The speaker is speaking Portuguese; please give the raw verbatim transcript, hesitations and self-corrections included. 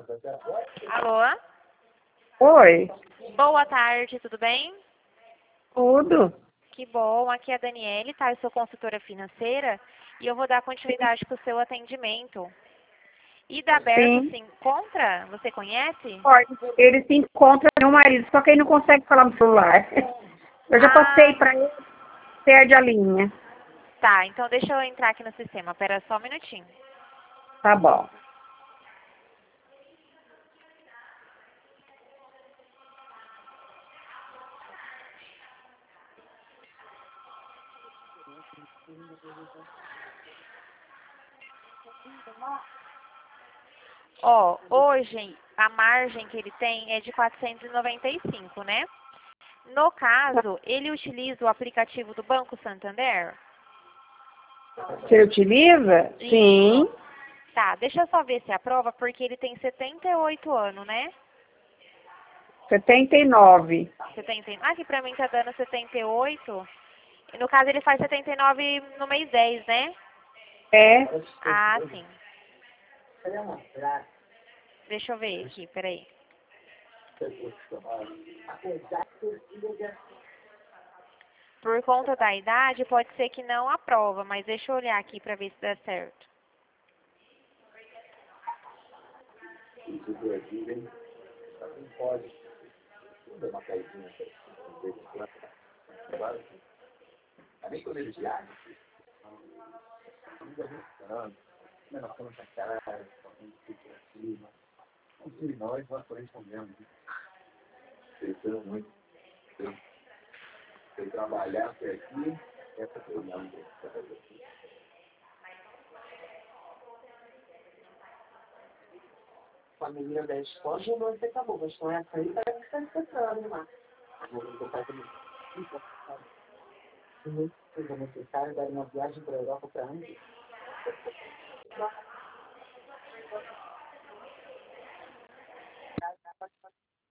Alô? Oi, Boa tarde, tudo bem? tudo? Que bom, aqui é a Daniele, tá? Eu sou consultora financeira e eu vou dar continuidade para o seu atendimento. Ida Aberto Sim, se encontra? Você conhece? pode. Ele se encontra com meu marido, só que ele não consegue falar no celular. Eu já Ah, passei para ele, perde a linha. tá. Então deixa eu entrar aqui no sistema. Pera só um minutinho. Tá bom. Ó, hoje a margem que ele tem é de quatrocentos e noventa e cinco, né? No caso, ele utiliza o aplicativo do Banco Santander? Você utiliza? Sim. Isso. Tá, deixa eu só ver se aprova, porque ele tem setenta e oito anos, né? setenta e nove. setenta, ah, aqui pra mim tá dando setenta e oito. E no caso ele faz setenta e nove no mês dez, né? É. Ah, sim. Deixa eu ver aqui, peraí. Por conta da idade, pode ser que não aprova, mas deixa eu olhar aqui pra ver se dá certo. Família da escola, já não sei acabou, mas com essa aí vai ficar esperando lá. Vou fazer muito necessário dar uma viagem para a Europa para onde?